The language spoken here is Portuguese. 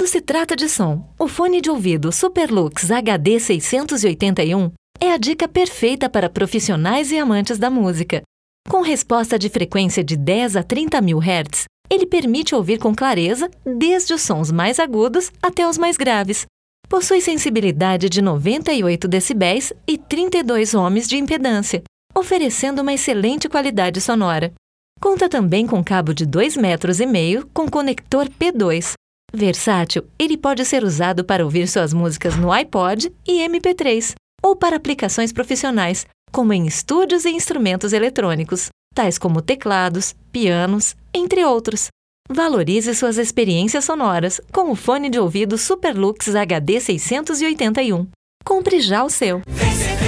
Quando se trata de som, o fone de ouvido Superlux HD 681 é a dica perfeita para profissionais e amantes da música. Com resposta de frequência de 10 a 30 mil Hz, ele permite ouvir com clareza desde os sons mais agudos até os mais graves. Possui sensibilidade de 98 decibéis e 32 ohms de impedância, oferecendo uma excelente qualidade sonora. Conta também com cabo de 2,5 metros com conector P2. Versátil, ele pode ser usado para ouvir suas músicas no iPod e MP3, ou para aplicações profissionais, como em estúdios e instrumentos eletrônicos, tais como teclados, pianos, entre outros. Valorize suas experiências sonoras com o fone de ouvido Superlux HD 681. Compre já o seu!